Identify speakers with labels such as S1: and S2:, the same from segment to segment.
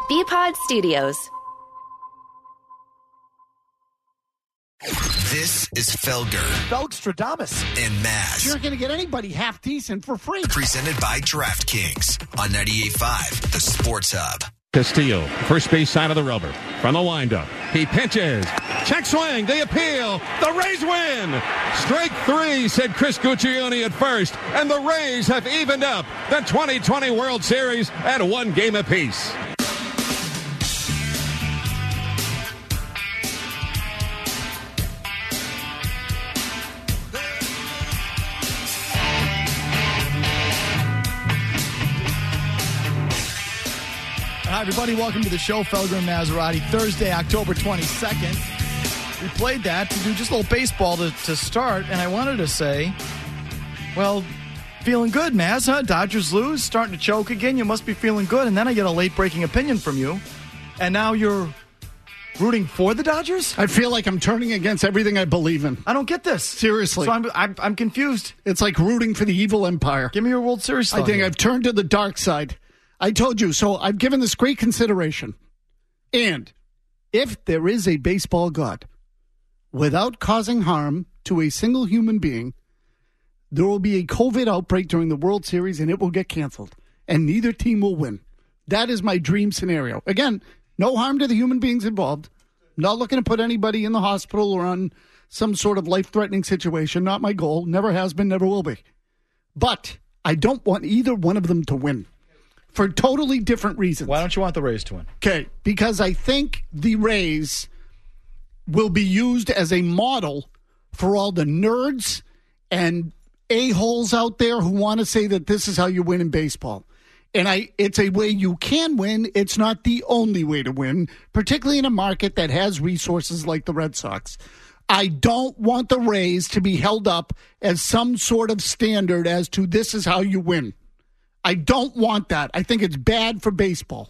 S1: BPod Studios.
S2: This is Felger
S3: Felgstradamus
S2: and Maz.
S3: You're not going to get anybody half decent for free.
S2: Presented by DraftKings on 98.5, the Sports Hub.
S4: Castillo, first base side of the rubber. From the windup. He pitches. Check swing. They appeal. The Rays win. Strike three, said Chris Guccione at first. And the Rays have evened up the 2020 World Series at 1 game apiece.
S5: Hi, everybody. Welcome to the show, Felger and Maserati. Thursday, October 22nd. We played that to do just a little baseball to start, and I wanted to say, well, feeling good, Maz, huh? Dodgers lose, starting to choke again. You must be feeling good. And then I get a late-breaking opinion from you, and now you're rooting for the Dodgers?
S3: I feel like I'm turning against everything I believe in.
S5: I don't get this.
S3: Seriously.
S5: So I'm confused.
S3: It's like rooting for the evil empire.
S5: Give me your World Series thought
S3: I think
S5: here.
S3: I've turned to the dark side. I told you, so I've given this great consideration. And if there is a baseball god, without causing harm to a single human being, there will be a COVID outbreak during the World Series and it will get canceled. And neither team will win. That is my dream scenario. Again, no harm to the human beings involved. Not looking to put anybody in the hospital or on some sort of life-threatening situation. Not my goal. Never has been, never will be. But I don't want either one of them to win. For totally different reasons.
S5: Why don't you want the Rays to win?
S3: Okay, because I think the Rays will be used as a model for all the nerds and a-holes out there who want to say that this is how you win in baseball. And it's a way you can win. It's not the only way to win, particularly in a market that has resources like the Red Sox. I don't want the Rays to be held up as some sort of standard as to this is how you win. I don't want that. I think it's bad for baseball.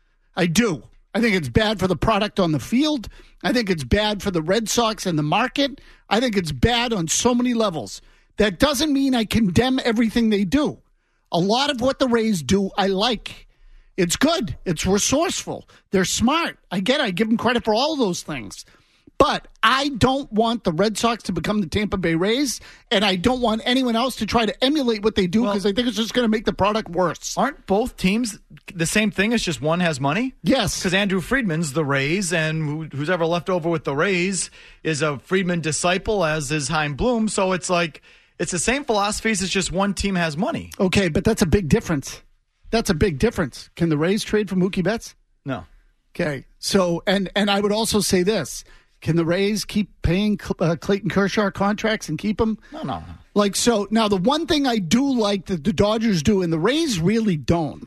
S3: I do. I think it's bad for the product on the field. I think it's bad for the Red Sox and the market. I think it's bad on so many levels. That doesn't mean I condemn everything they do. A lot of what the Rays do, I like. It's good. It's resourceful. They're smart. I get it. I give them credit for all those things. But I don't want the Red Sox to become the Tampa Bay Rays, and I don't want anyone else to try to emulate what they do because I think it's just going to make the product worse.
S5: Aren't both teams the same thing? It's just one has money?
S3: Yes.
S5: Because Andrew Friedman's the Rays, and who's ever left over with the Rays is a Friedman disciple, as is Chaim Bloom. So it's like it's the same philosophies. It's just one team has money.
S3: Okay, but that's a big difference. That's a big difference. Can the Rays trade for Mookie Betts?
S5: No.
S3: Okay. So, and I would also say this. Can the Rays keep paying Clayton Kershaw contracts and keep them?
S5: No.
S3: Like, so, now the one thing I do like that the Dodgers do, and the Rays really don't,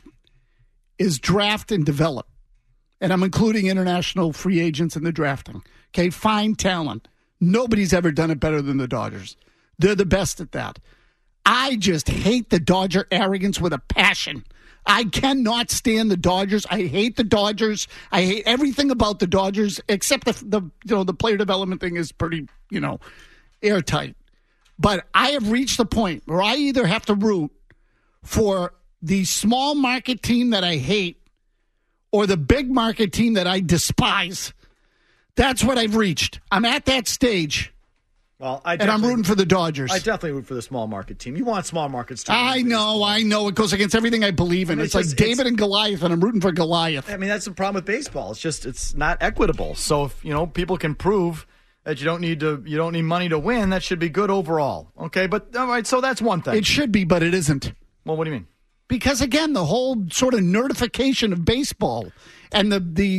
S3: is draft and develop. And I'm including international free agents in the drafting. Okay, find talent. Nobody's ever done it better than the Dodgers. They're the best at that. I just hate the Dodger arrogance with a passion. I cannot stand the Dodgers. I hate the Dodgers. I hate everything about the Dodgers except the player development thing is pretty, airtight. But I have reached the point where I either have to root for the small market team that I hate or the big market team that I despise. That's what I've reached. I'm at that stage.
S5: Well,
S3: and I'm rooting for the Dodgers.
S5: I definitely root for the small market team. You want small markets to win.
S3: I know. It goes against everything I believe in. It's like David and Goliath, and I'm rooting for Goliath.
S5: I mean, that's the problem with baseball. It's just it's not equitable. So if people can prove that you don't need money to win, that should be good overall. Okay, but all right, so that's one thing.
S3: It should be, but it isn't.
S5: Well, what do you mean?
S3: Because again, the whole sort of nerdification of baseball and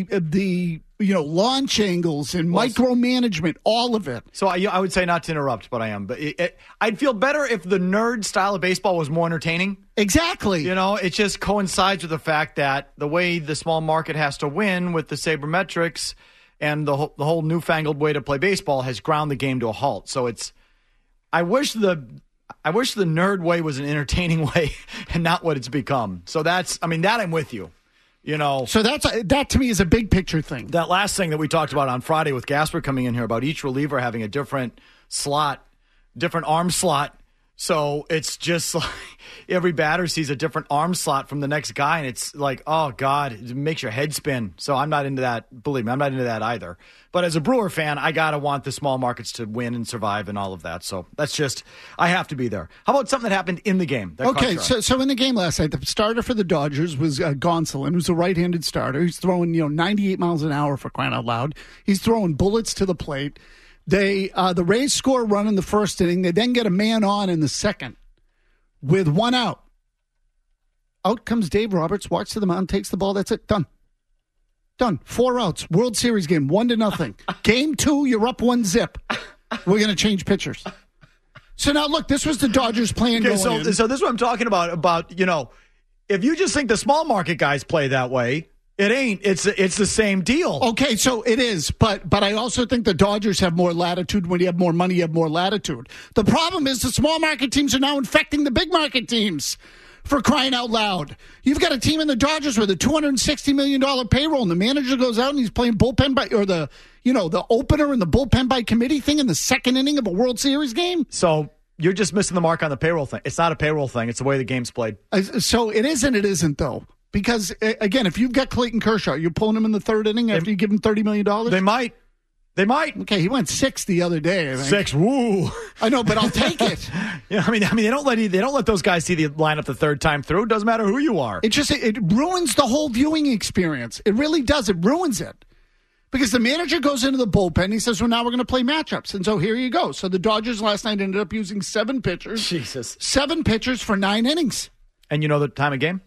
S3: the launch angles and micromanagement, all of it.
S5: So I would say not to interrupt, but I am. But I'd feel better if the nerd style of baseball was more entertaining.
S3: Exactly.
S5: It just coincides with the fact that the way the small market has to win with the sabermetrics and the whole newfangled way to play baseball has ground the game to a halt. So I wish the nerd way was an entertaining way and not what it's become. So that I'm with you.
S3: So that to me is a big picture thing.
S5: That last thing that we talked about on Friday with Gasper coming in here about each reliever having a different arm slot So it's just like every batter sees a different arm slot from the next guy, and it's like, oh, God, it makes your head spin. So I'm not into that. Believe me, I'm not into that either. But as a Brewer fan, I got to want the small markets to win and survive and all of that. So that's just, I have to be there. How about something that happened in the game?
S3: Okay, so in the game last night, the starter for the Dodgers was Gonsolin, who's a right-handed starter. He's throwing 98 miles an hour, for crying out loud. He's throwing bullets to the plate. The Rays score a run in the first inning. They then get a man on in the second with one out. Out comes Dave Roberts, walks to the mound, takes the ball. That's it. Done. 4 outs. World Series game, 1-0. Game 2, you're up 1-0. We're going to change pitchers. So now, look, this was the Dodgers plan going in.
S5: So this is what I'm talking about, if you just think the small market guys play that way, it ain't. It's the same deal.
S3: Okay, so it is, but I also think the Dodgers have more latitude. When you have more money, you have more latitude. The problem is the small market teams are now infecting the big market teams, for crying out loud. You've got a team in the Dodgers with a $260 million payroll, and the manager goes out and he's playing bullpen by, or the opener and the bullpen by committee thing in the second inning of a World Series game.
S5: So you're just missing the mark on the payroll thing. It's not a payroll thing. It's the way the game's played.
S3: So it is and it isn't, though. Because, again, if you've got Clayton Kershaw, you're pulling him in the third inning after you give him $30 million?
S5: They might. Okay,
S3: he went 6 the other day. I think.
S5: 6, woo!
S3: I know, but I'll take it.
S5: Yeah, I mean, they don't let those guys see the lineup the third time through. It doesn't matter who you are.
S3: It ruins the whole viewing experience. It really does. It ruins it. Because the manager goes into the bullpen. He says, well, now we're going to play matchups. And so here you go. So the Dodgers last night ended up using 7 pitchers.
S5: Jesus.
S3: 7 pitchers for 9 innings.
S5: And you know the time of game?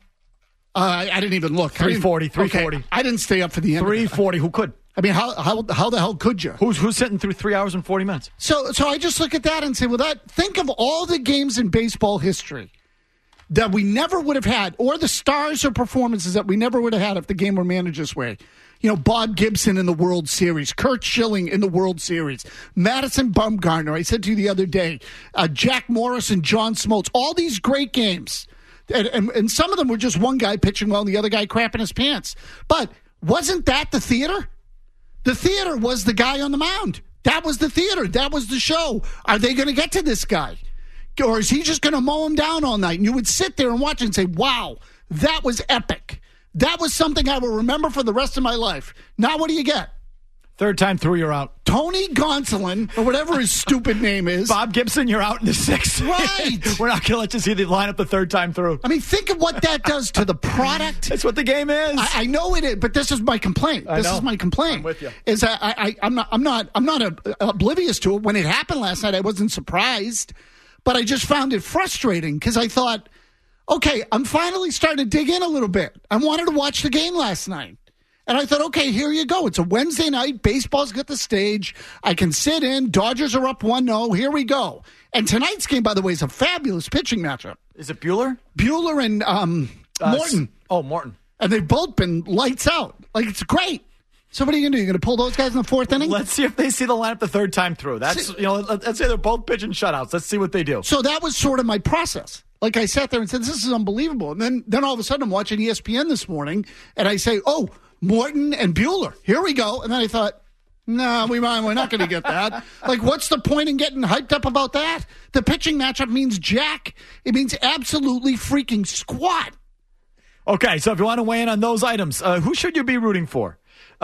S3: I didn't even look.
S5: 3:40.
S3: Okay, I didn't stay up for the end.
S5: 3:40. Who could?
S3: I mean, how the hell could you?
S5: Who's sitting through 3 hours and 40 minutes?
S3: So I just look at that and say, well, think of all the games in baseball history that we never would have had, or the stars or performances that we never would have had if the game were managed this way. Bob Gibson in the World Series, Kurt Schilling in the World Series, Madison Bumgarner, I said to you the other day, Jack Morris and John Smoltz, all these great games. And some of them were just one guy pitching well and the other guy crapping his pants. But wasn't that the theater? The theater was the guy on the mound. That was the theater. That was the show. Are they going to get to this guy? Or is he just going to mow him down all night? And you would sit there and watch and say, wow, that was epic. That was something I will remember for the rest of my life. Now what do you get?
S5: Third time through, you're out.
S3: Tony Gonsolin, or whatever his stupid name is.
S5: Bob Gibson, you're out in the 6th.
S3: Right.
S5: We're not going to let you see the lineup the third time through.
S3: I mean, think of what that does to the product.
S5: That's what the game is.
S3: I know it is, but this is my complaint. I'm with you. Is that I'm not oblivious to it. When it happened last night, I wasn't surprised, but I just found it frustrating because I thought, okay, I'm finally starting to dig in a little bit. I wanted to watch the game last night. And I thought, okay, here you go. It's a Wednesday night. Baseball's got the stage. I can sit in. Dodgers are up 1-0. Here we go. And tonight's game, by the way, is a fabulous pitching matchup.
S5: Is it Buehler?
S3: Buehler and Morton.
S5: Morton.
S3: And they've both been lights out. Like, it's great. So what are you going to do? You're going to pull those guys in the 4th inning?
S5: Let's see if they see the lineup the third time through. Let's say they're both pitching shutouts. Let's see what they do.
S3: So that was sort of my process. Like, I sat there and said, this is unbelievable. And then all of a sudden I'm watching ESPN this morning, and I say, oh, Morton and Buehler. Here we go. And then I thought, no, we're not going to get that. Like, what's the point in getting hyped up about that? The pitching matchup means jack. It means absolutely freaking squat.
S5: Okay, so if you want to weigh in on those items, who should you be rooting for?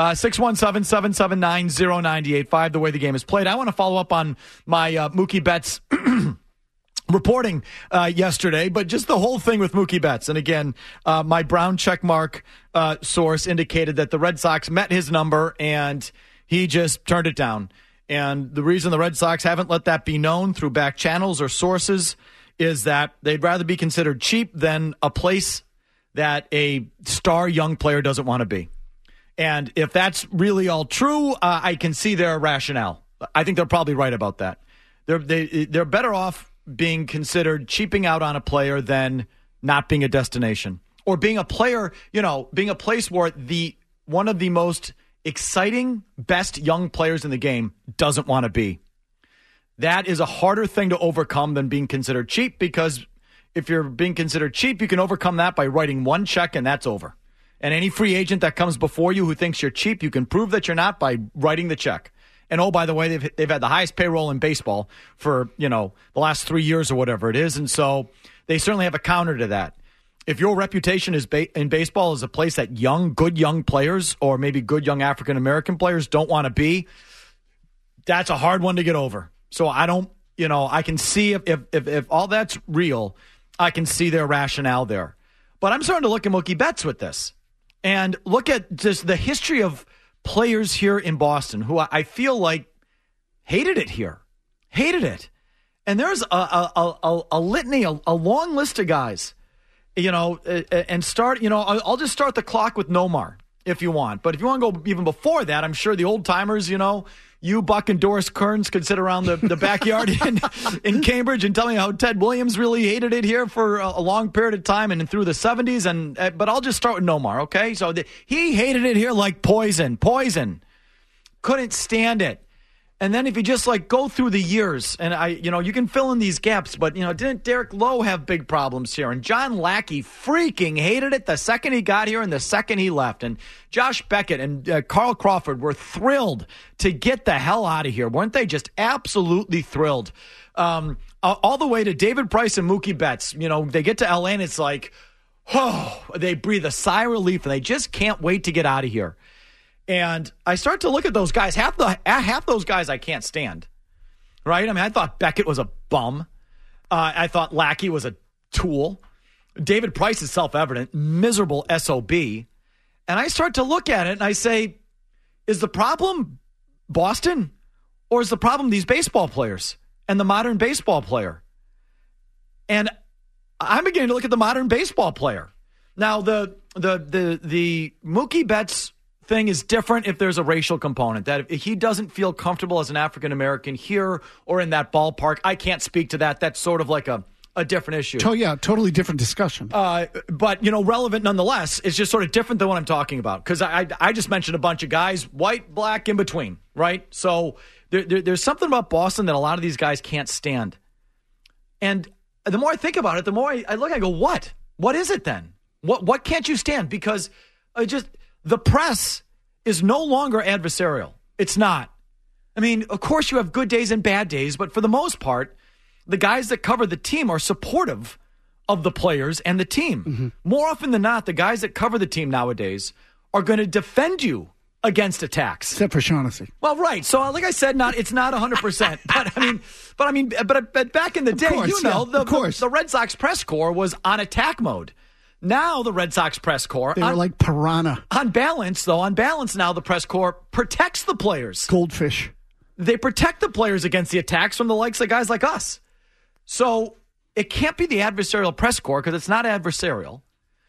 S5: 617-779-0985, the way the game is played. I want to follow up on my Mookie Betts reporting yesterday, but just the whole thing with Mookie Betts. And again, my Brown checkmark source indicated that the Red Sox met his number and he just turned it down. And the reason the Red Sox haven't let that be known through back channels or sources is that they'd rather be considered cheap than a place that a star young player doesn't want to be. And if that's really all true, I can see their rationale. I think they're probably right about that. They're better off being considered cheaping out on a player than not being a destination, or being a player, being a place where one of the most exciting, best young players in the game doesn't want to be. That is a harder thing to overcome than being considered cheap, because if you're being considered cheap, you can overcome that by writing one check and that's over. And any free agent that comes before you who thinks you're cheap, you can prove that you're not by writing the check. And oh, by the way, they've had the highest payroll in baseball for, the last 3 years or whatever it is. And so they certainly have a counter to that. If your reputation is in baseball is a place that good young players or maybe good young African-American players don't want to be, that's a hard one to get over. So I don't, I can see if all that's real, I can see their rationale there. But I'm starting to look at Mookie Betts with this and look at just the history of players here in Boston who I feel like hated it here. Hated it. And there's a litany, a long list of guys, and start, I'll just start the clock with Nomar if you want. But if you want to go even before that, I'm sure the old timers, you, Buck, and Doris Kearns could sit around the backyard in Cambridge and tell me how Ted Williams really hated it here for a long period of time and through the 70s. But I'll just start with Nomar, okay? So he hated it here like poison. Couldn't stand it. And then if you just go through the years, and you can fill in these gaps, but didn't Derek Lowe have big problems here? And John Lackey freaking hated it the second he got here and the second he left. And Josh Beckett and Carl Crawford were thrilled to get the hell out of here, weren't they? Just absolutely thrilled. All the way to David Price and Mookie Betts. They get to LA and it's like, they breathe a sigh of relief and they just can't wait to get out of here. And I start to look at those guys. Half those guys I can't stand, right? I mean, I thought Beckett was a bum. I thought Lackey was a tool. David Price is self-evident, miserable SOB. And I start to look at it and I say, is the problem Boston or is the problem these baseball players and the modern baseball player? And I'm beginning to look at the modern baseball player. Now, the Mookie Betts thing is different if there's a racial component, that if he doesn't feel comfortable as an African-American here or in that ballpark, I can't speak to that. That's sort of like a different issue.
S3: Oh, yeah, totally different discussion.
S5: But, relevant nonetheless. It's just sort of different than what I'm talking about. Because I just mentioned a bunch of guys, white, black, in between, right? So there's something about Boston that a lot of these guys can't stand. And the more I think about it, the more I look, I go, what? What is it then? What can't you stand? Because the press is no longer adversarial. It's not. I mean, of course you have good days and bad days, but for the most part, the guys that cover the team are supportive of the players and the team. Mm-hmm. More often than not, the guys that cover the team nowadays are going to defend you against attacks.
S3: Except for Shaughnessy.
S5: Well, right. So, like I said, it's not 100%. But back in the day, the Red Sox press corps was on attack mode. Now the Red Sox press corps,
S3: they were like piranha.
S5: On balance now the press corps protects the players.
S3: Goldfish.
S5: They protect the players against the attacks from the likes of guys like us. So it can't be the adversarial press corps because it's not adversarial.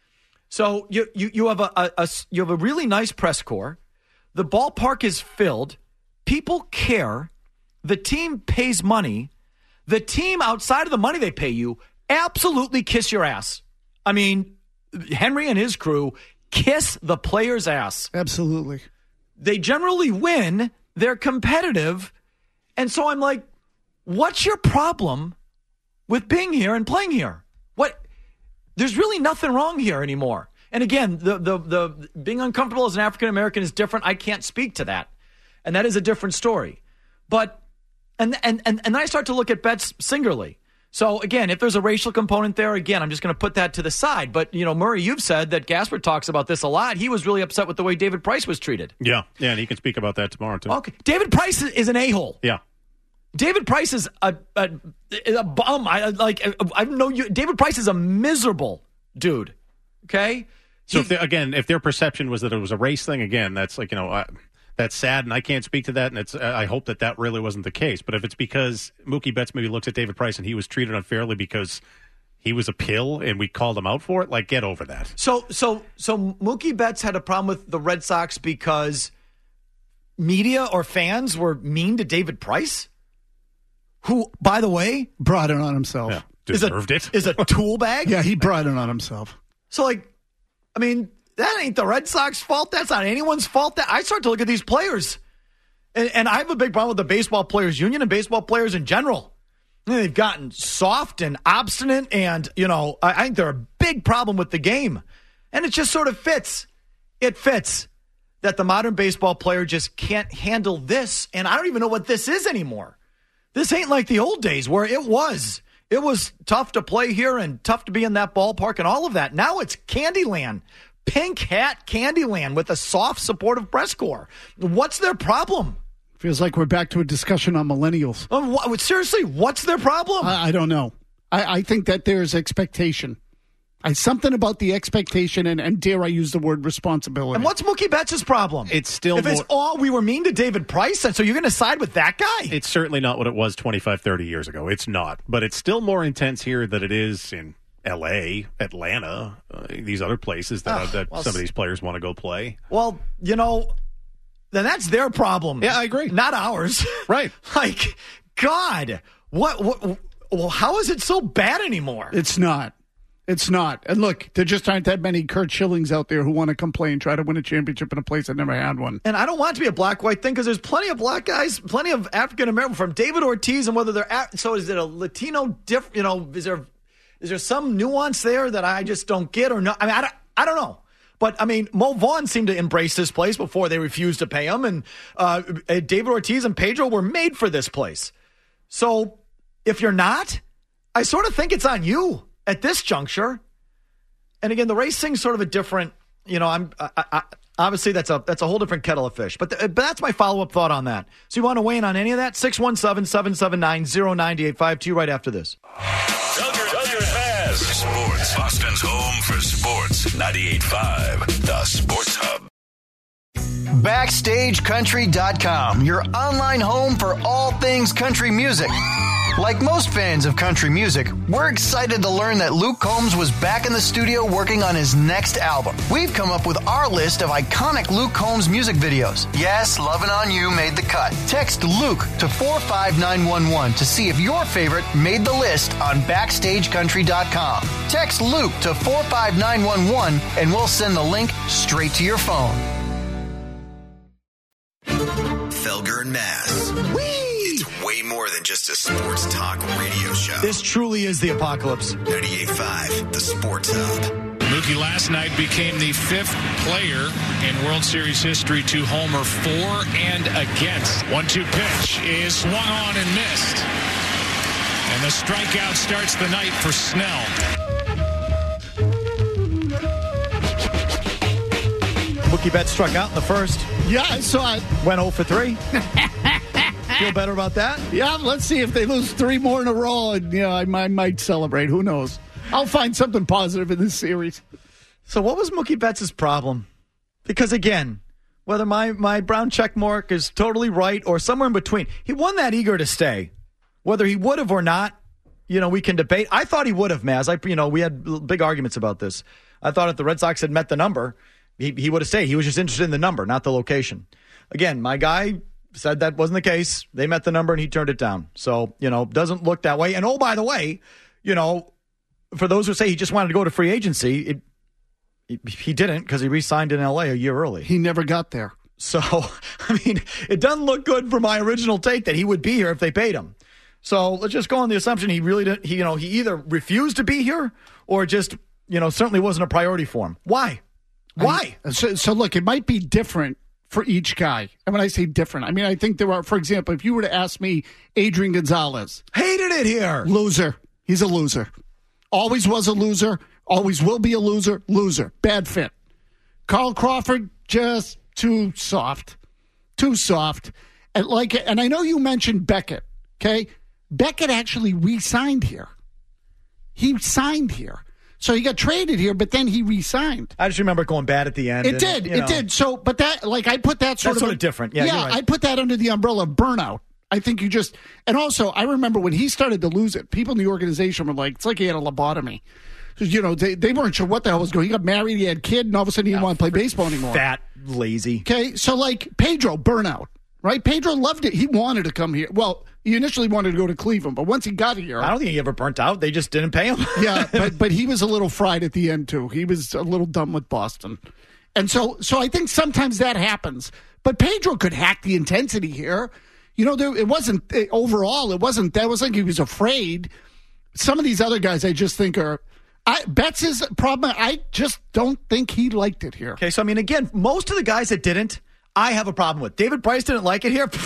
S5: So you have a really nice press corps. The ballpark is filled. People care. The team pays money. The team outside of the money they pay you absolutely kiss your ass. I mean, Henry and his crew kiss the player's ass.
S3: Absolutely.
S5: They generally win. They're competitive. And so I'm like, what's your problem with being here and playing here? There's really nothing wrong here anymore. And again, the being uncomfortable as an African American is different. I can't speak to that. And that is a different story. But and then I start to look at Betts singularly. So, again, if there's a racial component there, again, I'm just going to put that to the side. But, Murray, you've said that Gasper talks about this a lot. He was really upset with the way David Price was treated.
S1: Yeah, and he can speak about that tomorrow, too.
S5: Okay. David Price is an a-hole.
S1: Yeah.
S5: David Price is a bum. David Price is a miserable dude. Okay?
S1: So, if their perception was that it was a race thing, again, that's that's sad, and I can't speak to that, and I hope that really wasn't the case. But if it's because Mookie Betts maybe looks at David Price and he was treated unfairly because he was a pill and we called him out for it, get over that.
S5: So Mookie Betts had a problem with the Red Sox because media or fans were mean to David Price, who, by the way,
S3: brought it on himself.
S1: Yeah, deserved it.
S5: Is a tool bag.
S3: Yeah, he brought it on himself.
S5: So, that ain't the Red Sox fault. That's not anyone's fault. I start to look at these players, and I have a big problem with the baseball players union and baseball players in general. They've gotten soft and obstinate, and I think they're a big problem with the game. And it just sort of fits. It fits. that the modern baseball player just can't handle this. And I don't even know what this is anymore. This ain't like the old days where it was tough to play here and tough to be in that ballpark and all of that. Now it's Candyland. Pink hat Candyland with a soft, supportive press corps. What's their problem?
S3: Feels like we're back to a discussion on millennials.
S5: Seriously, what's their problem?
S3: I don't know. I think that there's expectation. Something about the expectation and dare I use the word responsibility.
S5: And what's Mookie Betts' problem?
S1: It's still
S5: it's we were mean to David Price, and so you're going to side with that guy?
S1: It's certainly not what it was 25, 30 years ago. It's not. But it's still more intense here than it is in L.A., Atlanta, these other places that some of these players want to go play.
S5: Well, then that's their problem.
S1: Yeah, I agree.
S5: Not ours.
S1: Right.
S5: Like, God, well, how is it so bad anymore?
S3: It's not. It's not. And look, there just aren't that many Kurt Schillings out there who want to complain, try to win a championship in a place that never had one.
S5: And I don't want it to be a black-white thing because there's plenty of black guys, plenty of African-American, from David Ortiz, and whether they're so is it a Latino is there some nuance there that I just don't get or no? I mean, I don't know. But, I mean, Mo Vaughn seemed to embrace this place before they refused to pay him. And David Ortiz and Pedro were made for this place. So if you're not, I sort of think it's on you at this juncture. And again, the race thing's sort of a different, obviously that's a whole different kettle of fish. But that's my follow-up thought on that. So you want to weigh in on any of that? 617-779-0985 to you right after this.
S2: Sports. Boston's home for sports. 98.5, the Sports Hub.
S6: BackstageCountry.com, your online home for all things country music. Like most fans of country music, we're excited to learn that Luke Combs was back in the studio working on his next album. We've come up with our list of iconic Luke Combs music videos. Yes, Lovin' On You made the cut. Text Luke to 45911 to see if your favorite made the list on BackstageCountry.com. Text Luke to 45911 and we'll send the link straight to your phone.
S2: Felger and Mass. It's way more than just a sports talk radio show.
S5: This truly is the apocalypse.
S2: 98.5, the Sports Hub.
S7: Mookie last night became the fifth player in World Series history to homer for and against. 1-2 pitch is swung on and missed. And the strikeout starts the night for Snell.
S5: Mookie Betts struck out in the first.
S3: Yeah, I saw it.
S5: Went 0 for 3. Feel better about that?
S3: Yeah, let's see if they lose 3 more in a row. And I might celebrate. Who knows? I'll find something positive in this series.
S5: So what was Mookie Betts' problem? Because, again, whether my brown check mark is totally right or somewhere in between, he won that eager to stay. Whether he would have or not, we can debate. I thought he would have, Maz. We had big arguments about this. I thought if the Red Sox had met the number, he would have stayed. He was just interested in the number, not the location. Again, my guy said that wasn't the case. They met the number and he turned it down. So, doesn't look that way. And oh, by the way, for those who say he just wanted to go to free agency, he didn't because he re-signed in L.A. a year early.
S3: He never got there.
S5: So, it doesn't look good for my original take that he would be here if they paid him. So let's just go on the assumption he really didn't. He either refused to be here or just, certainly wasn't a priority for him. Why? Why?
S3: So look, it might be different for each guy. And when I say different, I think there are, for example, if you were to ask me, Adrian Gonzalez.
S5: Hated it here.
S3: Loser. He's a loser. Always was a loser. Always will be a loser. Loser. Bad fit. Carl Crawford, just too soft. Too soft. And I know you mentioned Beckett, okay? Beckett actually re-signed here. He signed here. So he got traded here, but then he re-signed.
S5: I just remember going bad at the end.
S3: It did. So, but that, I put that
S5: sort of different. Yeah, right.
S3: I put that under the umbrella of burnout. I think and also, I remember when he started to lose it, people in the organization were like, it's like he had a lobotomy. They weren't sure what the hell was going on. He got married, he had a kid, and all of a sudden he didn't want to play baseball anymore.
S5: Fat, lazy.
S3: Okay, so Pedro, burnout. Right? Pedro loved it. He wanted to come here. Well, he initially wanted to go to Cleveland, but once he got here...
S5: I don't think he ever burnt out. They just didn't pay him.
S3: Yeah, but he was a little fried at the end, too. He was a little done with Boston. And so I think sometimes that happens. But Pedro could hack the intensity here. It wasn't... Overall, it wasn't... That was like he was afraid. Some of these other guys I just think are... Betts' problem, I just don't think he liked it here.
S5: Okay, so, I mean, again, most of the guys that didn't, I have a problem with. David Price didn't like it here.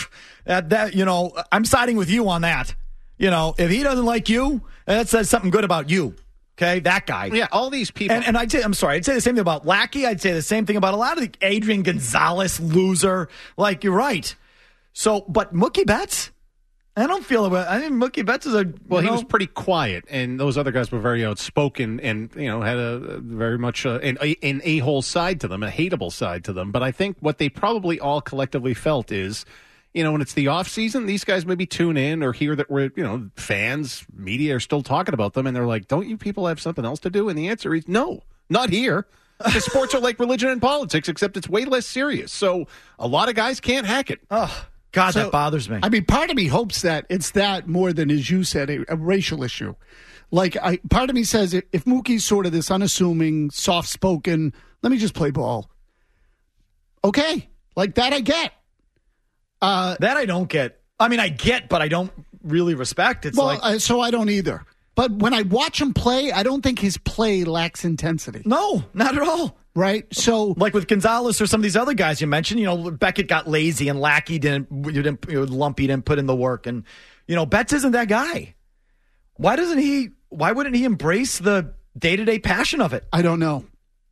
S5: I'm siding with you on that. If he doesn't like you, that says something good about you. Okay, that guy.
S1: Yeah, all these people.
S5: And I'd say the same thing about Lackey. I'd say the same thing about a lot of the Adrian Gonzalez loser. Like, you're right. So, but Mookie Betts, I don't feel about. I think Mookie Betts is he
S1: was pretty quiet, and those other guys were very outspoken, and had a very much an a-hole side to them, a hateable side to them. But I think what they probably all collectively felt is, when it's the off season, these guys maybe tune in or hear that we're, fans, media are still talking about them, and they're like, "Don't you people have something else to do?" And the answer is no, not here. Because sports are like religion and politics, except it's way less serious. So a lot of guys can't hack it.
S5: Oh. God, that bothers me.
S3: I mean, part of me hopes that it's that more than, as you said, a racial issue. Like, part of me says if Mookie's sort of this unassuming, soft-spoken, let me just play ball. Okay, like that I get.
S5: That I don't get. I mean, I get, but I don't really respect. It's
S3: so I don't either. But when I watch him play, I don't think his play lacks intensity.
S5: No, not at all.
S3: Right? So,
S5: like with Gonzalez or some of these other guys you mentioned, Beckett got lazy and Lackey Lumpy didn't put in the work. And, Betts isn't that guy. Why wouldn't he embrace the day-to-day passion of it?
S3: I don't know.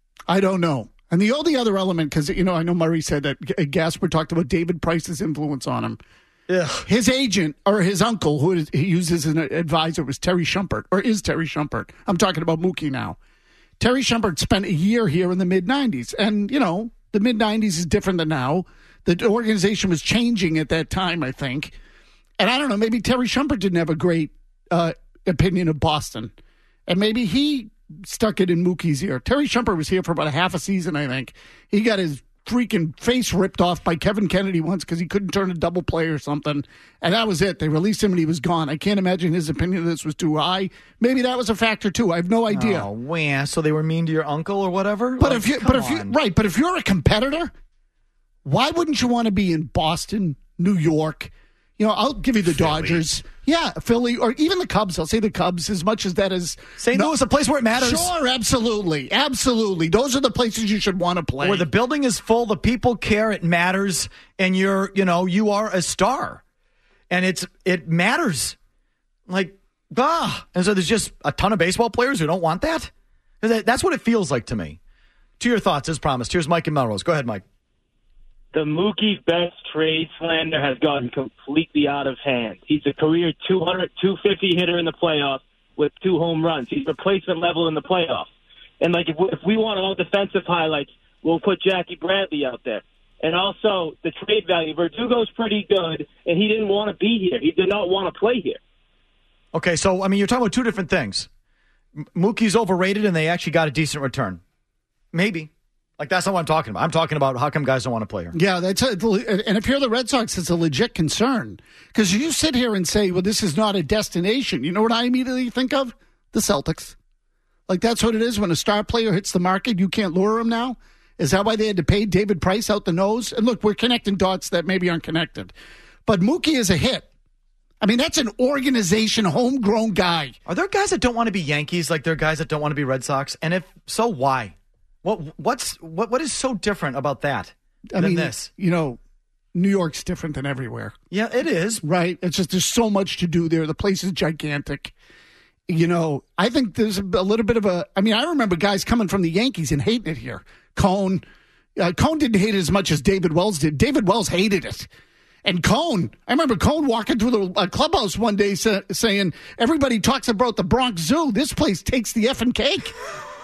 S3: And the only other element, because, I know Murray said that Gasper talked about David Price's influence on him.
S5: Ugh.
S3: His agent, or his uncle, who he uses as an advisor, was Terry Shumpert, or is Terry Shumpert. I'm talking about Mookie now. Terry Shumpert spent a year here in the mid-'90s. And, the mid-'90s is different than now. The organization was changing at that time, I think. And I don't know, maybe Terry Shumpert didn't have a great opinion of Boston. And maybe he stuck it in Mookie's ear. Terry Shumpert was here for about a half a season, I think. He got his freaking face ripped off by Kevin Kennedy once because he couldn't turn a double play or something. And that was it. They released him and he was gone. I can't imagine his opinion of this was too high. Maybe that was a factor too. I have no idea.
S5: Oh, man. So they were mean to your uncle or whatever?
S3: But if you're a competitor, why wouldn't you want to be in Boston, New York? I'll give you the
S1: Philly.
S3: Dodgers. Yeah, Philly, or even the Cubs. I'll say the Cubs as much as that is.
S5: St. Louis, a place where it matters.
S3: Sure, absolutely. Absolutely. Those are the places you should want to play.
S5: Where the building is full, the people care, it matters, and you are a star. And it matters. And so there's just a ton of baseball players who don't want that? That's what it feels like to me. To your thoughts, as promised. Here's Mike and Melrose. Go ahead, Mike.
S8: The Mookie Betts trade slander has gotten completely out of hand. He's a career 200, 250 hitter in the playoffs with 2 home runs. He's replacement level in the playoffs. And if we want all defensive highlights, we'll put Jackie Bradley out there. And also the trade value. Verdugo's pretty good, and he didn't want to be here. He did not want to play here.
S5: Okay, so you're talking about two different things. Mookie's overrated, and they actually got a decent return. Maybe. That's not what I'm talking about. I'm talking about how come guys don't want to play here.
S3: Yeah, and if you're the Red Sox, it's a legit concern. Because you sit here and say, well, this is not a destination. You know what I immediately think of? The Celtics. That's what it is. When a star player hits the market, you can't lure him now. Is that why they had to pay David Price out the nose? And look, we're connecting dots that maybe aren't connected. But Mookie is a hit. I mean, that's an organization, homegrown guy.
S5: Are there guys that don't want to be Yankees like there are guys that don't want to be Red Sox? And if so, why? What is so different about that than this?
S3: New York's different than everywhere.
S5: Yeah, it is.
S3: Right? It's just there's so much to do there. The place is gigantic. I think there's a little bit of I remember guys coming from the Yankees and hating it here. Cone didn't hate it as much as David Wells did. David Wells hated it. And I remember Cone walking through the clubhouse one day saying, everybody talks about the Bronx Zoo. This place takes the effing cake.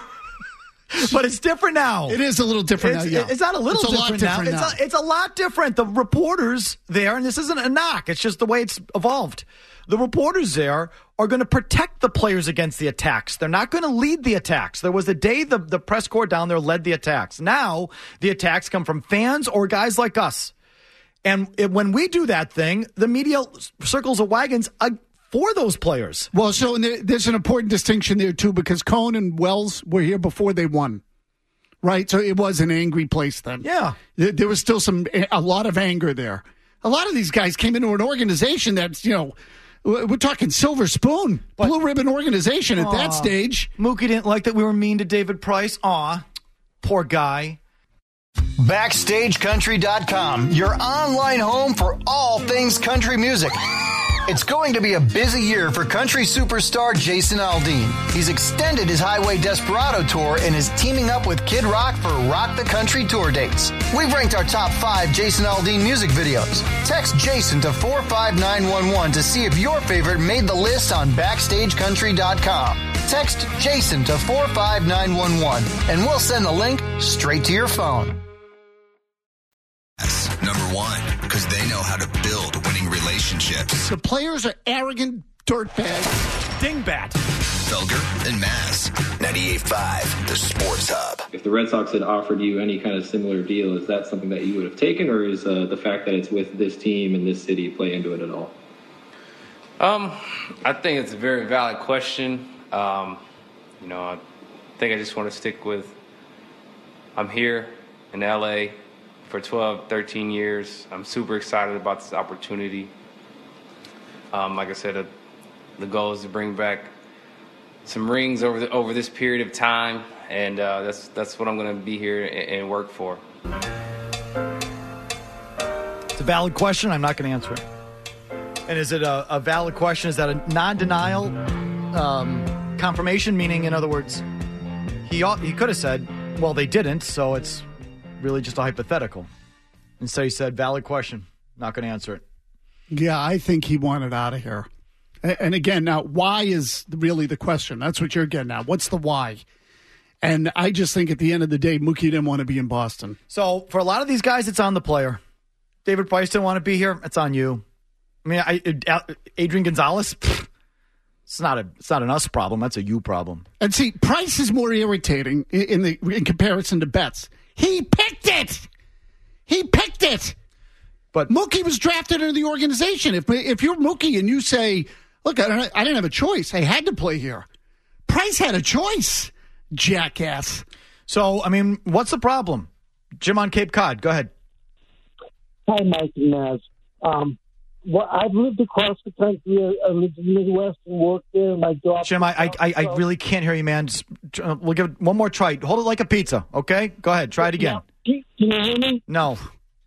S5: But it's different now.
S3: It is a little different now, yeah.
S5: It's not a little different now. It's a lot different. The reporters there, and this isn't a knock, it's just the way it's evolved. The reporters there are going to protect the players against the attacks. They're not going to lead the attacks. There was a day the press corps down there led the attacks. Now the attacks come from fans or guys like us. And when we do that thing, the media circles of wagons for those players.
S3: Well, so there's an important distinction there, too, because Cone and Wells were here before they won, right? So it was an angry place then.
S5: Yeah.
S3: There was still a lot of anger there. A lot of these guys came into an organization that's, We're talking Silver Spoon, Blue Ribbon organization at that stage.
S5: Mookie didn't like that we were mean to David Price. Aw, poor guy.
S6: BackstageCountry.com, your online home for all things country music. It's going to be a busy year for country superstar Jason Aldean. He's extended his Highway Desperado tour and is teaming up with Kid Rock for Rock the Country tour dates. We've ranked our top 5 Jason Aldean music videos. Text Jason to 45911 to see if your favorite made the list on BackstageCountry.com. Text Jason to 45911 and we'll send the link straight to your phone.
S2: Number 1, because they know how to build winning relationships.
S3: The players are arrogant dirtbags.
S5: Dingbat.
S2: Felger and Mass. 98.5, the Sports Hub.
S9: If the Red Sox had offered you any kind of similar deal, is that something that you would have taken, or is the fact that it's with this team and this city play into it at all?
S10: I think it's a very valid question. I think I just want to stick with I'm here in L.A., for 12, 13 years. I'm super excited about this opportunity. Like I said, the goal is to bring back some rings over this period of time, and that's what I'm going to be here and work for.
S5: It's a valid question. I'm not going to answer it. And is it a valid question? Is that a non-denial confirmation? Meaning, in other words, he could have said, well, they didn't, so it's really just a hypothetical. Instead, he said, valid question. Not going to answer it.
S3: Yeah, I think he wanted out of here. And again, now, why is really the question? That's what you're getting at. What's the why? And I just think at the end of the day, Mookie didn't want to be in Boston.
S5: So for a lot of these guys, it's on the player. David Price didn't want to be here. It's on you. I mean, Adrian Gonzalez, it's not an us problem. That's a you problem.
S3: And see, Price is more irritating in comparison to Betts. He picked it. But Mookie was drafted into the organization. If you're Mookie and you say, look, I didn't have a choice. I had to play here. Price had a choice, jackass.
S5: So, I mean, what's the problem? Jim on Cape Cod, go ahead.
S11: Hi, Mike and Naz. I've lived across the country. I lived in the Midwest and worked there. My daughter.
S5: Jim, I really can't hear you, man. We'll give it one more try. Hold it like a pizza, okay? Go ahead. Try it again.
S11: Can you hear me?
S5: No.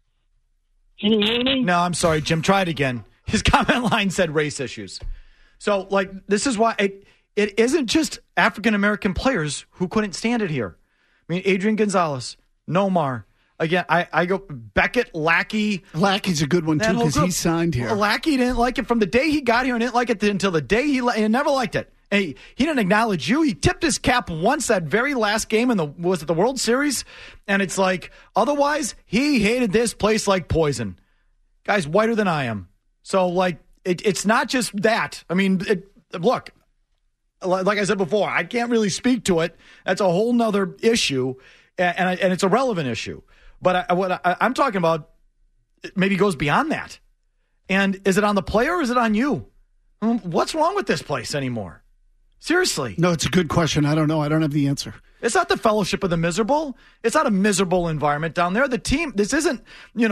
S11: Can you hear me?
S5: No, I'm sorry, Jim. Try it again. His comment line said race issues. So, this is why it isn't just African-American players who couldn't stand it here. I mean, Adrian Gonzalez, Nomar. Again, I go Beckett, Lackey.
S3: Lackey's a good one, too, because he signed here.
S5: Lackey didn't like it from the day he got here and didn't like it until the day he never liked it. And he didn't acknowledge you. He tipped his cap once that very last game was it the World Series? And it's like, otherwise, he hated this place like poison. Guy's whiter than I am. So, it's not just that. I mean, look, like I said before, I can't really speak to it. That's a whole nother issue, and it's a relevant issue. But what I'm talking about maybe goes beyond that. And is it on the player or is it on you? What's wrong with this place anymore? Seriously.
S3: No, it's a good question. I don't know. I don't have the answer.
S5: It's not the fellowship of the miserable. It's not a miserable environment down there. The team, this isn't,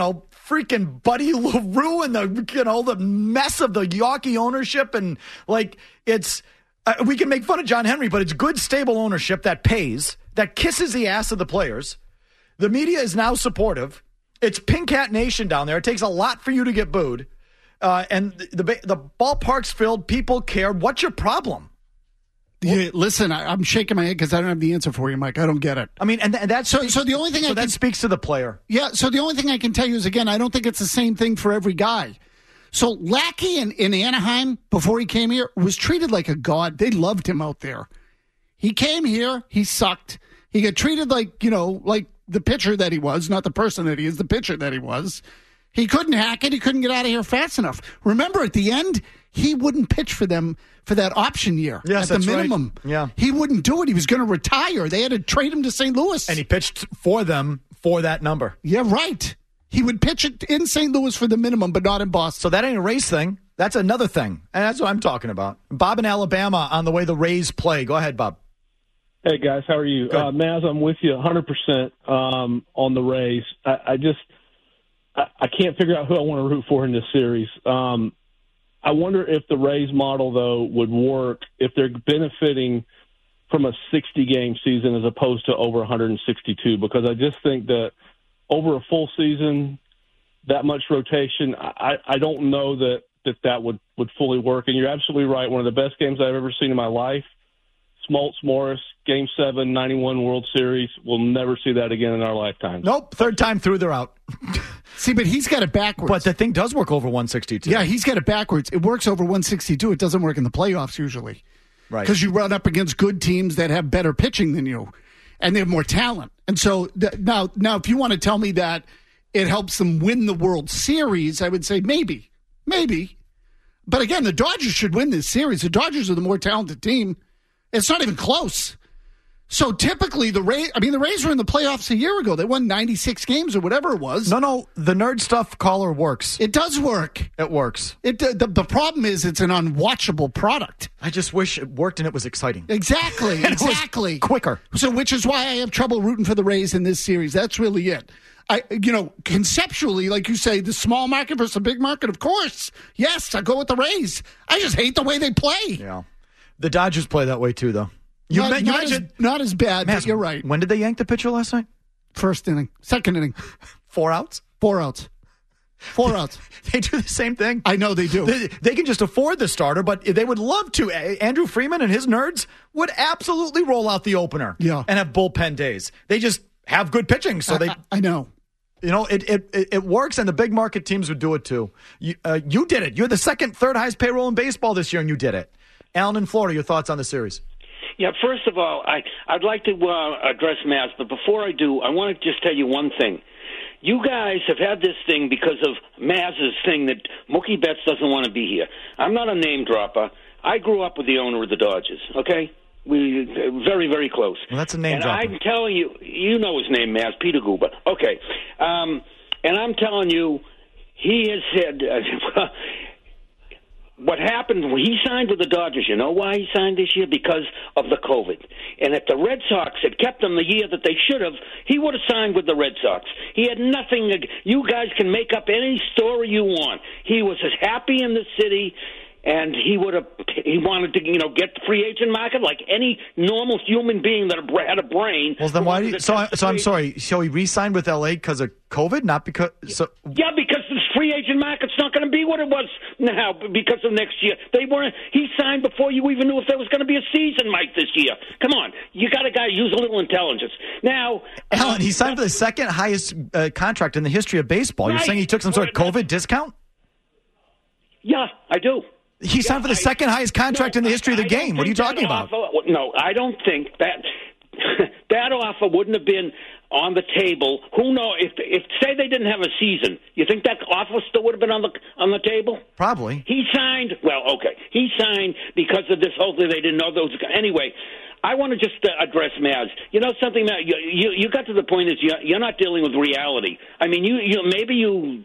S5: freaking Buddy LaRue and the mess of the Yawkey ownership. And it's, we can make fun of John Henry, but it's good, stable ownership that pays, that kisses the ass of the players. The media is now supportive. It's Pink Hat Nation down there. It takes a lot for you to get booed. And the ballpark's filled. People care. What's your problem?
S3: Yeah, listen, I'm shaking my head because I don't have the answer for you, Mike. I don't get it.
S5: I mean, and that's
S3: so the only thing
S5: that speaks to the player.
S3: Yeah. So the only thing I can tell you is, again, I don't think it's the same thing for every guy. So Lackey in Anaheim before he came here was treated like a god. They loved him out there. He came here. He sucked. He got treated like the pitcher that he was, not the person that he is, the pitcher that he was. He couldn't hack it. He couldn't get out of here fast enough. Remember, at the end, he wouldn't pitch for them for that option year
S5: at
S3: the minimum.
S5: Right. Yeah.
S3: He wouldn't do it. He was going to retire. They had to trade him to St. Louis.
S5: And he pitched for them for that number.
S3: Yeah, right. He would pitch it in St. Louis for the minimum, but not in Boston.
S5: So that ain't a race thing. That's another thing. And that's what I'm talking about. Bob in Alabama on the way the Rays play. Go ahead, Bob.
S12: Hey, guys, how are you? Maz, I'm with you 100% on the Rays. I can't figure out who I want to root for in this series. I I wonder if the Rays model, though, would work if they're benefiting from a 60-game season as opposed to over 162, because I just think that over a full season, that much rotation, I don't know that would fully work. And you're absolutely right. One of the best games I've ever seen in my life, Smoltz-Morris, Game 7, 91 World Series. We'll never see that again in our lifetime.
S5: Nope. Third time through, they're out.
S3: See, but he's got it backwards.
S5: But the thing does work over 162.
S3: Yeah, he's got it backwards. It works over 162. It doesn't work in the playoffs usually.
S5: Right.
S3: Because you run up against good teams that have better pitching than you, and they have more talent. And so now, if you want to tell me that it helps them win the World Series, I would say maybe. But again, the Dodgers should win this series. The Dodgers are the more talented team. It's not even close. So typically the Rays were in the playoffs a year ago. They won 96 games or whatever it was.
S5: No, the nerd stuff caller works.
S3: It does work.
S5: It works.
S3: The problem is it's an unwatchable product.
S5: I just wish it worked and it was exciting.
S3: Exactly. Exactly.
S5: Quicker.
S3: So which is why I have trouble rooting for the Rays in this series. That's really it. Conceptually, like you say, the small market versus the big market, of course. Yes, I go with the Rays. I just hate the way they play.
S5: Yeah. The Dodgers play that way too, though.
S3: Not as bad,
S5: Matt,
S3: but you're right.
S5: When did they yank the pitcher last night?
S3: First inning. Second inning.
S5: 4 outs?
S3: 4 outs. 4 outs.
S5: They do the same thing.
S3: I know they do.
S5: They can just afford the starter, but they would love to. Andrew Freeman and his nerds would absolutely roll out the opener and have bullpen days. They just have good pitching, so they...
S3: I know.
S5: It works, and the big market teams would do it too. You did it. You're the third highest payroll in baseball this year, and you did it. Alan in Florida, your thoughts on the series?
S13: Yeah, first of all, I'd like to address Maz, but before I do, I want to just tell you one thing. You guys have had this thing because of Maz's thing that Mookie Betts doesn't want to be here. I'm not a name dropper. I grew up with the owner of the Dodgers, okay? We very, very close.
S5: Well, that's a name dropper.
S13: And I'm telling you, you know his name, Maz, Peter Guber. Okay. And I'm telling you, he has said... What happened when he signed with the Dodgers, you know why he signed this year? Because of the COVID. And if the Red Sox had kept him the year that they should have, he would have signed with the Red Sox. He had nothing. You guys can make up any story you want. He was as happy in the city, and he wanted to, get the free agent market like any normal human being that had a brain.
S5: Well, then why? I'm sorry. So he re-signed with LA because of COVID, not because.
S13: Yeah, because the free agent market's not going to be what it was now because of next year. He signed before you even knew if there was going to be a season, Mike, this year. Come on, you got a guy use a little intelligence. Now,
S5: Alan, he signed for the second highest contract in the history of baseball. You're saying he took some sort of COVID discount?
S13: Yeah, I do.
S5: He signed for the second highest contract in the history of the game. What are you talking about?
S13: No, I don't think that that offer wouldn't have been on the table. Who knows? If say they didn't have a season, you think that offer still would have been on the table?
S5: Probably.
S13: He signed. Well, okay. He signed because of this whole thing. They didn't know those. Anyway, I want to just address Maz. You know something, Maz? You got to the point is you're not dealing with reality. I mean, maybe you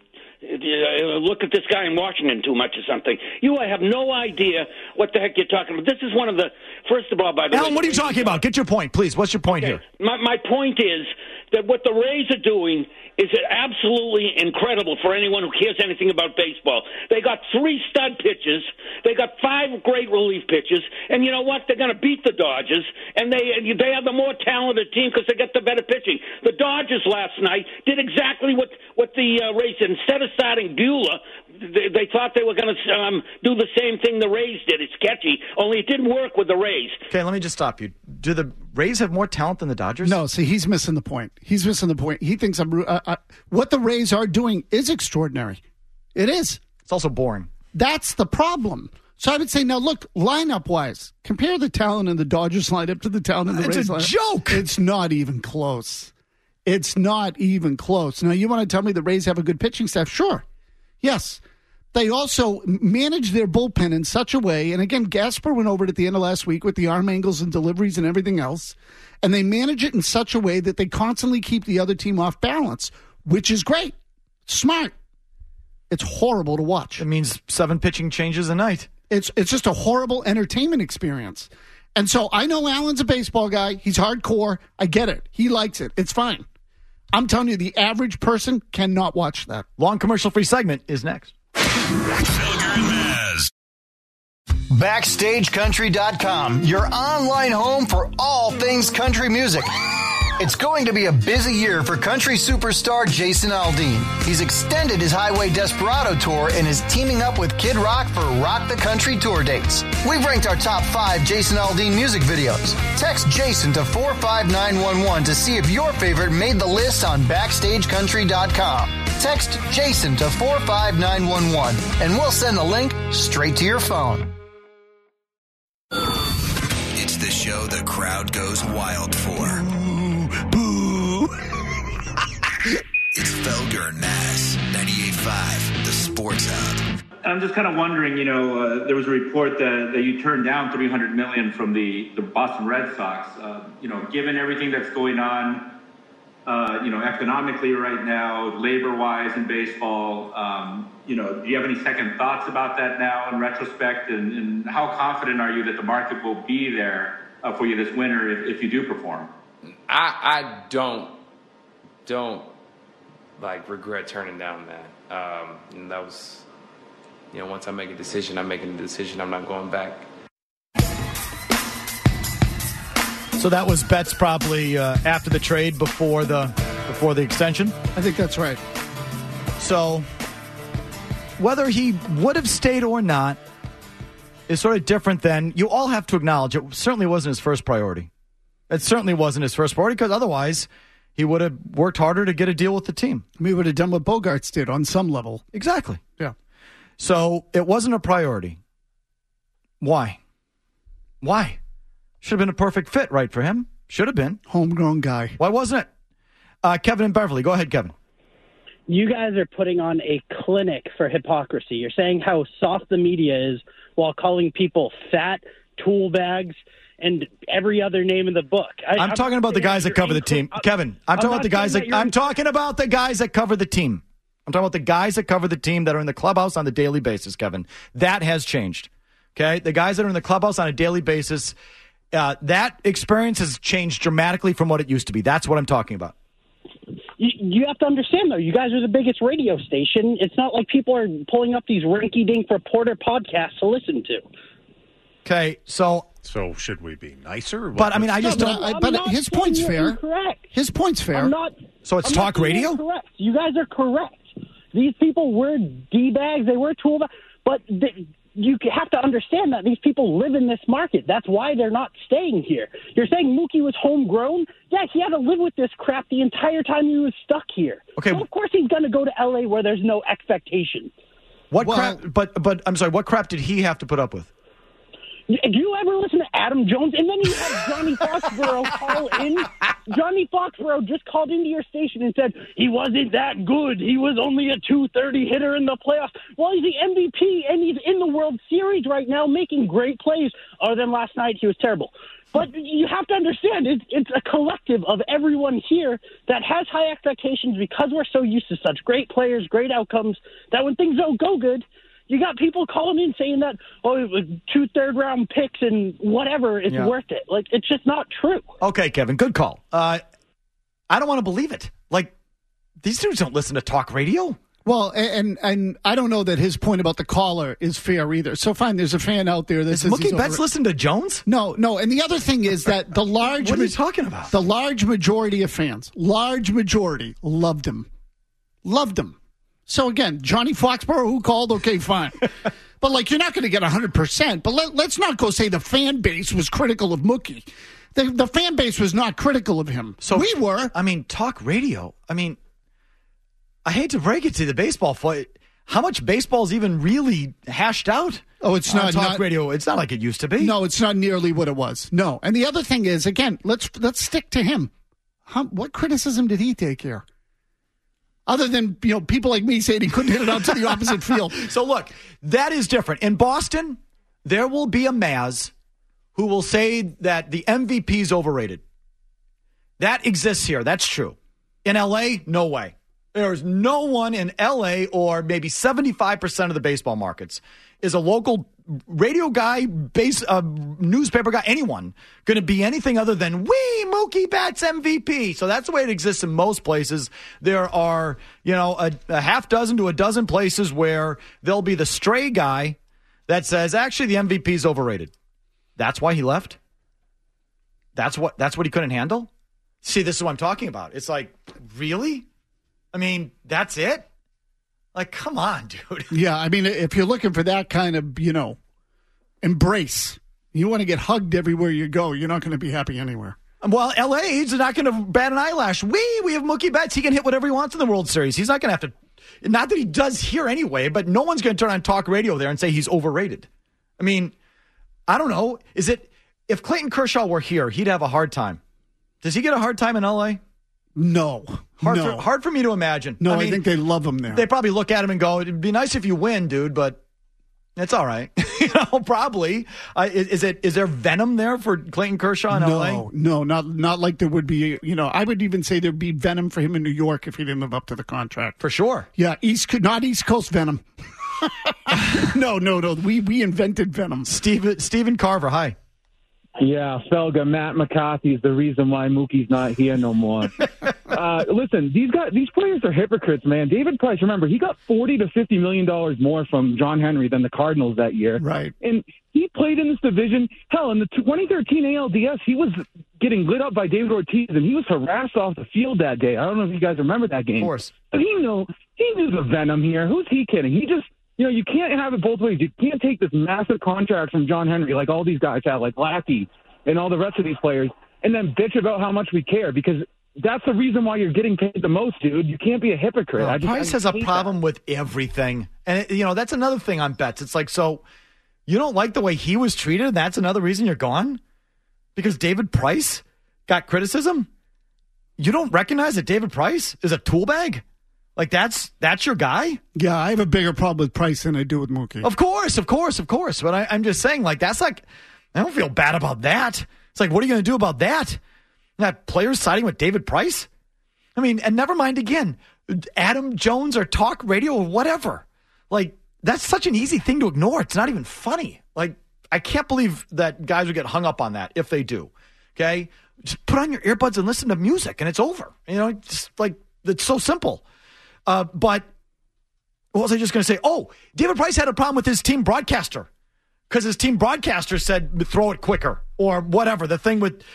S13: look at this guy in Washington too much or something. You have no idea what the heck you're talking about. This is one of the, first of all, by the way.
S5: Alan, what are you talking about? Get your point, please. What's your point here?
S13: My point is that what the Rays are doing is absolutely incredible for anyone who cares anything about baseball. They got 3 stud pitchers. They got 5 great relief pitchers. And you know what? They're going to beat the Dodgers. And they are the more talented team because they got the better pitching. The Dodgers last night did exactly what the Rays did. Instead of starting Buehler, they thought they were going to do the same thing the Rays did. It's sketchy, only it didn't work with the Rays.
S5: Okay, let me just stop you. Do the Rays have more talent than the Dodgers?
S3: No, see, he's missing the point. He's missing the point. He thinks what the Rays are doing is extraordinary. It is.
S5: It's also boring.
S3: That's the problem. So I would say, now look, lineup-wise, compare the talent in the Dodgers lineup to the talent in the Rays lineup.
S5: It's a joke.
S3: It's not even close. It's not even close. Now, you want to tell me the Rays have a good pitching staff? Sure. Yes. They also manage their bullpen in such a way, and again, Gasper went over it at the end of last week with the arm angles and deliveries and everything else, and they manage it in such a way that they constantly keep the other team off balance, which is great. Smart. It's horrible to watch.
S5: It means 7 pitching changes a night.
S3: It's just a horrible entertainment experience. And so I know Alan's a baseball guy. He's hardcore. I get it. He likes it. It's fine. I'm telling you, the average person cannot watch that.
S5: Long commercial-free segment is next.
S6: BackstageCountry.com, your online home for all things country music. It's going to be a busy year for country superstar Jason Aldean. He's extended his Highway Desperado tour and is teaming up with Kid Rock for Rock the Country tour dates. We've ranked our top 5 Jason Aldean music videos. Text Jason to 45911 to see if your favorite made the list on BackstageCountry.com. Text Jason to 45911 and we'll send the link straight to your phone.
S2: It's the show the crowd goes wild for.
S3: Boo!
S2: It's Felger and Mass, 98.5, the Sports Hub.
S14: I'm just kind of wondering, there was a report that you turned down $300 million from the Boston Red Sox. Given everything that's going on, economically right now, labor-wise in baseball, do you have any second thoughts about that now in retrospect? And how confident are you that the market will be there for you this winter if you do perform?
S10: I don't regret turning down that. And that was, once I make a decision, I'm making a decision. I'm not going back.
S5: So that was Betts probably after the trade, before the extension?
S3: I think that's right.
S5: So whether he would have stayed or not is sort of different than, you all have to acknowledge, it certainly wasn't his first priority. It certainly wasn't his first priority, because otherwise he would have worked harder to get a deal with the team.
S3: I mean, he would have done what Bogarts did on some level.
S5: Exactly.
S3: Yeah.
S5: So it wasn't a priority. Why? Should have been a perfect fit, right, for him. Should have been.
S3: Homegrown guy.
S5: Why wasn't it? Kevin and Beverly. Go ahead, Kevin.
S15: You guys are putting on a clinic for hypocrisy. You're saying how soft the media is while calling people fat, tool bags, and every other name in the book.
S5: I'm talking about the guys that cover the team. Kevin, I'm talking about the guys that cover the team. I'm talking about the guys that cover the team that are in the clubhouse on a daily basis, Kevin. That has changed. Okay? The guys that are in the clubhouse on a daily basis, that experience has changed dramatically from what it used to be. That's what I'm talking about.
S15: You have to understand, though, you guys are the biggest radio station. It's not like people are pulling up these rinky-dink reporter podcasts to listen to.
S5: Okay, so
S1: should we be nicer?
S5: But, I mean, I just don't...
S3: But his point's fair.
S15: Incorrect.
S3: His point's fair.
S5: So it's talk radio?
S15: Correct. You guys are correct. These people were D-bags. They were tool bags. But you have to understand that these people live in this market. That's why they're not staying here. You're saying Mookie was homegrown? Yeah, he had to live with this crap the entire time he was stuck here.
S5: Okay.
S15: So of course he's going to go to L.A. where there's no expectation.
S5: What crap? But I'm sorry. What crap did he have to put up with?
S15: Do you ever listen to Adam Jones? And then you have Johnny Foxborough call in. Johnny Foxborough just called into your station and said he wasn't that good. He was only a .230 hitter in the playoffs. Well, he's the MVP, and he's in the World Series right now making great plays. Other than last night, he was terrible. But you have to understand, it's a collective of everyone here that has high expectations because we're so used to such great players, great outcomes, that when things don't go good, you got people calling in saying that, 2 third-round picks and whatever, it's worth it. Like, it's just not true.
S5: Okay, Kevin, good call. I don't want to believe it. Like, these dudes don't listen to talk radio.
S3: Well, and I don't know that his point about the caller is fair either. So fine, there's a fan out there that says
S5: Mookie Betts listen to Jones?
S3: No. And the other thing is that the large...
S5: What are you talking about?
S3: The large majority of fans, loved him. Loved him. So again, Johnny Foxborough, who called, okay, fine. But you're not going to get 100%. But let's not go say the fan base was critical of Mookie. The fan base was not critical of him. So we were.
S5: I mean, talk radio. I mean, I hate to break it to the baseball fight. How much baseball is even really hashed out?
S3: Oh, it's not
S5: talk radio. It's not like it used to be.
S3: No, it's not nearly what it was. No. And the other thing is, again, let's stick to him. What criticism did he take here? Other than, people like me saying he couldn't hit it out to the opposite field.
S5: So, look, that is different. In Boston, there will be a Maz who will say that the MVP is overrated. That exists here. That's true. In L.A., no way. There's no one in L.A. or maybe 75% of the baseball markets is a local radio guy, newspaper guy, anyone going to be anything other than Mookie Betts MVP. So that's the way it exists in most places. There are, a half dozen to a dozen places where there'll be the stray guy that says, actually, the MVP is overrated. That's why he left? That's what he couldn't handle? See, this is what I'm talking about. It's like, really? I mean, that's it? Like, come on, dude.
S3: Yeah, I mean, if you're looking for that kind of, embrace, you want to get hugged everywhere you go, you're not going to be happy anywhere.
S5: Well, LA is not going to bat an eyelash. We have Mookie Betts. He can hit whatever he wants in the World Series. He's not going to have to, not that he does here anyway, but no one's going to turn on talk radio there and say he's overrated. I mean, I don't know. If Clayton Kershaw were here, he'd have a hard time. Does he get a hard time in LA?
S3: No.
S5: Hard for me to imagine.
S3: No, I think they love him there.
S5: They probably look at him and go, it'd be nice if you win, dude, but it's all right. Probably. Is there venom there for Clayton Kershaw in LA?
S3: No, not like there would be. I would even say there'd be venom for him in New York if he didn't live up to the contract.
S5: For sure.
S3: Yeah, not East Coast venom. No. We invented venom.
S5: Stephen Carver, hi.
S16: Yeah, Felga, Matt McCarthy is the reason why Mookie's not here no more. Listen, these players are hypocrites, man. David Price, remember, he got $40 to $50 million more from John Henry than the Cardinals that year.
S3: Right.
S16: And he played in this division. Hell, in the 2013 ALDS, he was getting lit up by David Ortiz, and he was harassed off the field that day. I don't know if you guys remember that game.
S5: Of course.
S16: But he knew the venom here. Who's he kidding? He just... you can't have it both ways. You can't take this massive contract from John Henry, like all these guys have, like Lackey and all the rest of these players, and then bitch about how much we care, because that's the reason why you're getting paid the most, dude. You can't be a hypocrite.
S5: Price has a problem with everything. And, that's another thing on Betts. It's like, so you don't like the way he was treated? That's another reason you're gone? Because David Price got criticism? You don't recognize that David Price is a tool bag? Like, that's your guy?
S3: Yeah, I have a bigger problem with Price than I do with Mookie.
S5: Of course. But I'm just saying, like, that's like, I don't feel bad about that. It's like, what are you going to do about that? That players siding with David Price? I mean, and never mind again, Adam Jones or talk radio or whatever. Like, that's such an easy thing to ignore. It's not even funny. Like, I can't believe that guys would get hung up on that if they do. Okay? Just put on your earbuds and listen to music and it's over. Just like, it's so simple. But what was I just going to say? Oh, David Price had a problem with his team broadcaster because his team broadcaster said throw it quicker or whatever. The thing with,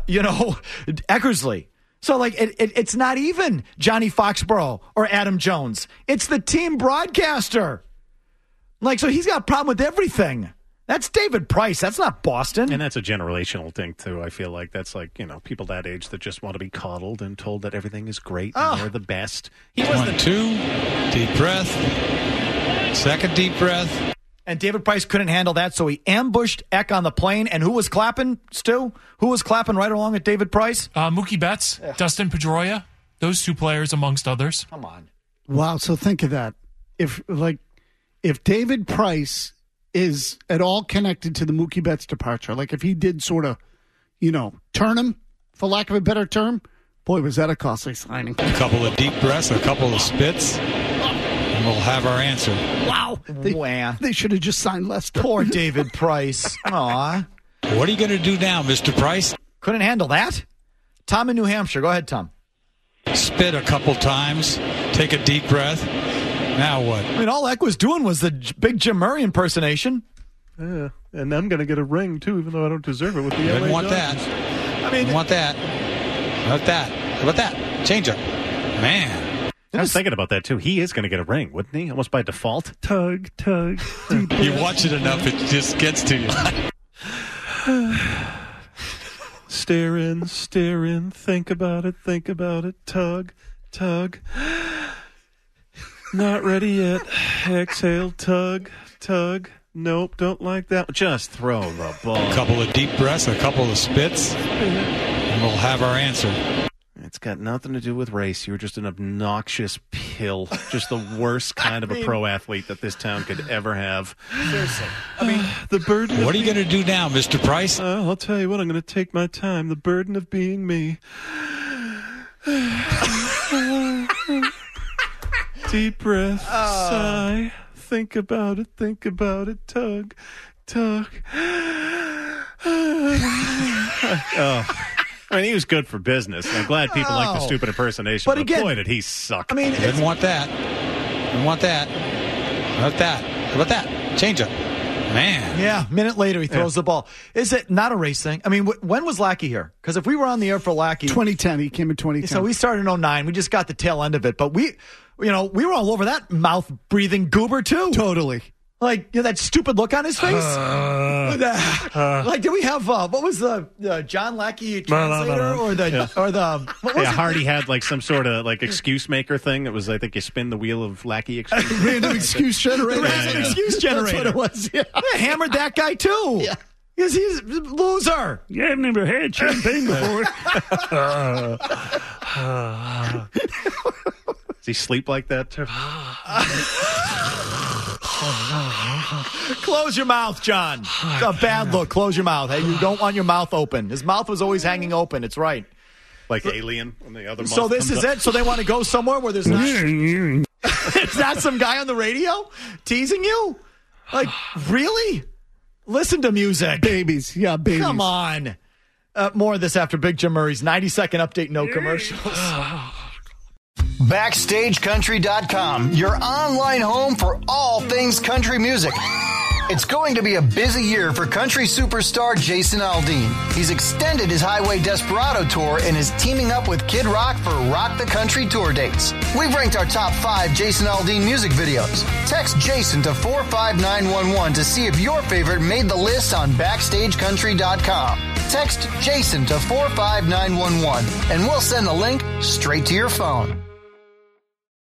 S5: Eckersley. So, like, it's not even Johnny Foxborough or Adam Jones. It's the team broadcaster. Like, so he's got a problem with everything. That's David Price. That's not Boston.
S1: And that's a generational thing, too. I feel like that's like, people that age that just want to be coddled and told that everything is great and they're the best.
S17: He was 1, 2, deep breath, second deep breath.
S5: And David Price couldn't handle that, so he ambushed Eck on the plane. And who was clapping, Stu? Who was clapping right along with David Price?
S18: Mookie Betts, Dustin Pedroia, those two players amongst others.
S5: Come on.
S3: Wow, so think of that. If David Price is at all connected to the Mookie Betts departure, like if he did sort of, turn him, for lack of a better term, boy, was that a costly signing.
S17: A couple of deep breaths, a couple of spits, and we'll have our answer.
S3: Wow. They should have just signed Lester.
S5: Poor David Price. Aw.
S17: What are you going to do now, Mr. Price?
S5: Couldn't handle that. Tom in New Hampshire. Go ahead, Tom.
S17: Spit a couple times. Take a deep breath. Now what?
S5: I mean, all Eck was doing was the big Jim Murray impersonation.
S1: Yeah, and I'm going to get a ring, too, even though I don't deserve it with the LA
S17: Didn't want
S1: Dodgers.
S17: that. I mean, want that. How about that? How about that? Change up. Man.
S1: I was thinking about that, too. He is going to get a ring, wouldn't he? Almost by default.
S3: Tug.
S17: You watch it enough, it just gets to you.
S1: Stare in, think about it, tug. Not ready yet. Exhale, tug. Nope, don't like that. Just throw the ball.
S17: A couple of deep breaths, a couple of spits, and we'll have our answer.
S1: It's got nothing to do with race. You're just an obnoxious pill. Just the worst kind of a pro athlete that this town could ever have.
S5: Seriously.
S1: I mean, the burden.
S17: What are you going to do now, Mr. Price?
S1: I'll tell you what, I'm going to take my time. The burden of being me. Deep breath, sigh, think about it, tug. I mean, he was good for business. I'm glad people like the stupid impersonation, but again, boy, did he suck.
S5: I mean,
S17: didn't want that. Didn't want that. How about that? How about that? Change up. Man.
S5: Yeah, a minute later, he throws the ball. Is it not a race thing? I mean, when was Lackey here? Because if we were on the air for Lackey...
S3: 2010. He came in 2010.
S5: So we started in 2009. We just got the tail end of it. But we were all over that mouth-breathing goober, too.
S3: Totally.
S5: Like, that stupid look on his face? Like, did we have, what was the John Lackey translator? Or what was it?
S1: Hardy had like some sort of like excuse maker thing. It was, I think, you spin the wheel of Lackey excuse.
S3: Random excuse generator.
S5: Random excuse generator.
S3: That's what it was, yeah.
S5: They hammered that guy, too. Yeah. Because he's a loser.
S19: Yeah, I've never had champagne before.
S1: Does he sleep like that, too?
S5: Close your mouth, John. It's a bad look. Close your mouth. Hey, you don't want your mouth open. His mouth was always hanging open. It's right.
S1: Like Alien when the other mouth
S5: So this is it? So they want to go somewhere where there's not... It's not some guy on the radio teasing you? Like, really? Listen to music.
S3: Babies. Yeah, babies.
S5: Come on. More of this after Big Jim Murray's 90-second update, no commercials.
S6: BackstageCountry.com, your online home for all things country music. It's going to be a busy year for country superstar Jason Aldean. He's extended his Highway Desperado tour and is teaming up with Kid Rock for Rock the Country tour dates. We've ranked our top 5 Jason Aldean music videos. Text Jason to 45911 to see if your favorite made the list on BackstageCountry.com. Text Jason to 45911 and we'll send the link straight to your phone.